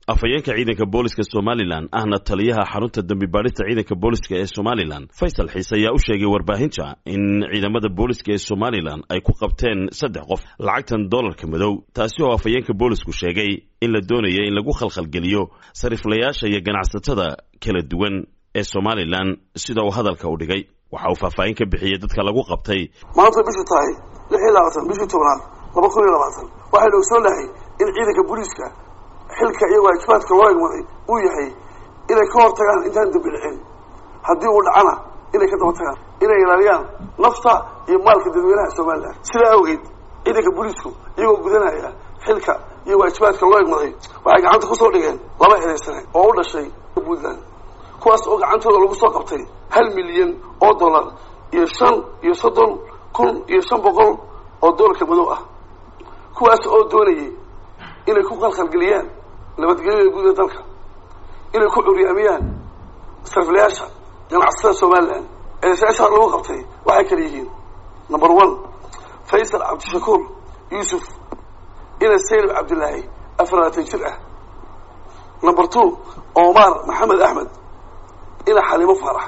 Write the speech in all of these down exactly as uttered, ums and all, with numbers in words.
afhayeenka ciidanka booliska Somaliland ahna taliyaha xarunta dambi baarista ciidanka booliska ee Somaliland Faysal Xiise ayaa u sheegay warbaahinta in ciidamada booliska ee Somaliland ay ku qabteen saddex qof lacagtan dollarka madow taasi oo afhayeenka boolisku sheegay in la doonayo in lagu khalkhal geliyo sariflayaasha iyo ganacsatada kala duwan ee Somaliland sida uu hadalka u dhigay waxa uu faahfaahin ka bixiyay dadka lagu qabtay maanta bishii tahay lix iyo labaatan bishii tobnaad laba kun iyo labaatan waxa la soo lahay in ciidanka booliska xilka iyagu ajbaadka loo egmaday uu yahay inay ka hortagaan intaan dambi dhicin haddii uu dhacana inay ka daba tagaan inay ilaaliyaan nafta iyo maalka dadweynaha Somaliland sida awgeed ciidanka boolisku iyagoo gudanaya xilka iyo ajbaadka loo egmaday waxay gacanta ku soo dhigeen laba ereysane oo u dhashay Puntland kuwaas oo gacantooda lagu soo qabtay hal milyan oo dollar iyo shan iyo soddon kun iyo shan boqol oo dollarka madow ah kuwaas oo doonayay inay ku khalkhal geliyaan nabadgelyada guud ee dalka inay ku curyaamiyaan sariflayaasha ganacsatada Somaliland ee saasha lagu qabtay waxay kala yihiin number one Faysal Abdishakuur Yusuf ila Sayyid Abdullahi afraatan jir ah number two Omar Maxamed Ahmed ila Xalimo Farax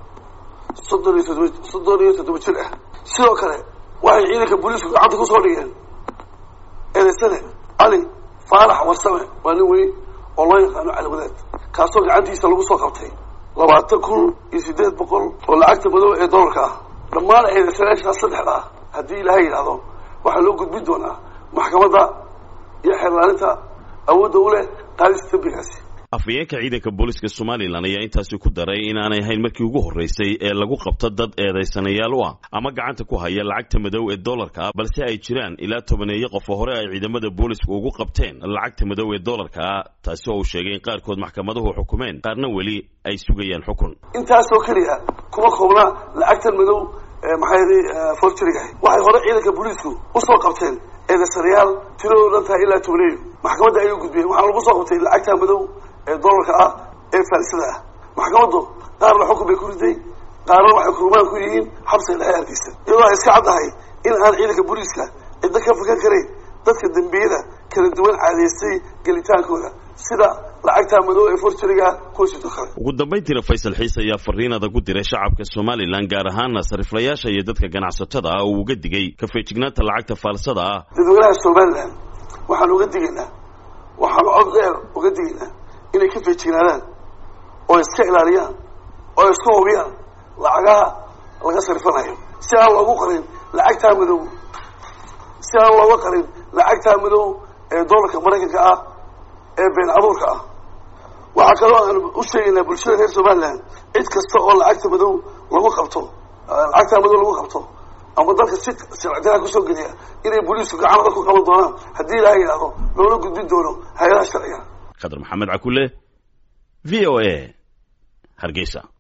soddon iyo toddoba jir ah sidoo kale waxay ciidanka booliisku gacanta ku soo dhigeen eedeysane Ali Farax Warsame waa nin weyn oo loo yaqaano Cali Wadaad kaasoo gacantiisa lagu soo qabtay labaatan kun iyo siddeed boqol oo lacagta madow ee dollarka ah dhammaan eedeysanayaasha saddexda ah haddii ilaahay yidhaahdo waxaa loo gudbin doonaa maxkamadda iyo xeerlaalinta awoodda u leh qaadista dambigaasi afhayeenka ciidanka booliska Somaliland ayaa intaasi ku daray in aanay ahayn markii ugu horeysay ee lagu qabto dad eedeysanayaal ah ama gacanta ku haya lacagta madow ee dollarka balse ay jiraan ilaa tobaneeyo qof oo hore ay ciidamada boolisku ugu qabteen lacagta madow ee dollarka taasi oo uu sheegay in qaarkood maxkamaduhu xukumeen qaarna weli ay sugayaan xukun intaas oo kaliya kuma koobna lacagtan madow ee maxay forgery waxay hore ciidanka boolisku u soo qabteen eedeysanayaal tiradooda inta ilaa tobaneeyo maxkamadda ay u gudbiyeen waxa lagu soo qabtay lacagta madow ee dollarka ah ee faalsada ah maxkamaddu qaar la xukun bay ku riday qaarna waxay kurmaan ku yihiin xabsiga dhexe hargeysa iyadoo ay iska caddahay in aan ciidanka booliska cidda ka fakan karayn dadka dembiyada kala duwan caadaystay gelitaankooda sida lacagta madow ee forgeryga kuwa sidoo kale ugu dambeyntiina Faysal Xiise ayaa fariin adag u diray shacabka Somaliland gaar ahaan sariflayaasha iyo dadka ganacsatada ah oo uga digay ka feejignaanta lacagta faalsada ah dadweynaha Somaliland waxaan uga digaynaa waxaan cod dheer uga digaynaa inay ka feejignaadaan oo iska ilaaliyaan oo iska hubiyaan lacagaha laga sarifanayo si aan loogu qarin lacagta madow si aan loogu qarin lacagta madow ee dollarka Mareykanka ah ee been abuurka ah waxa kale oo aan u sheegaynaa bulshada reer Somaliland cid kasta oo lacagta madow lagu qabto lacagta madow lagu qabto ama dalka si sharciga ku soo geliya inay booliisku gacanta ku qaban doonaan haddii ilaahay yiraahdo loola gudbin doono hay'adaha sharciga Khadar Maxamed Cakule V O A Hargeysa.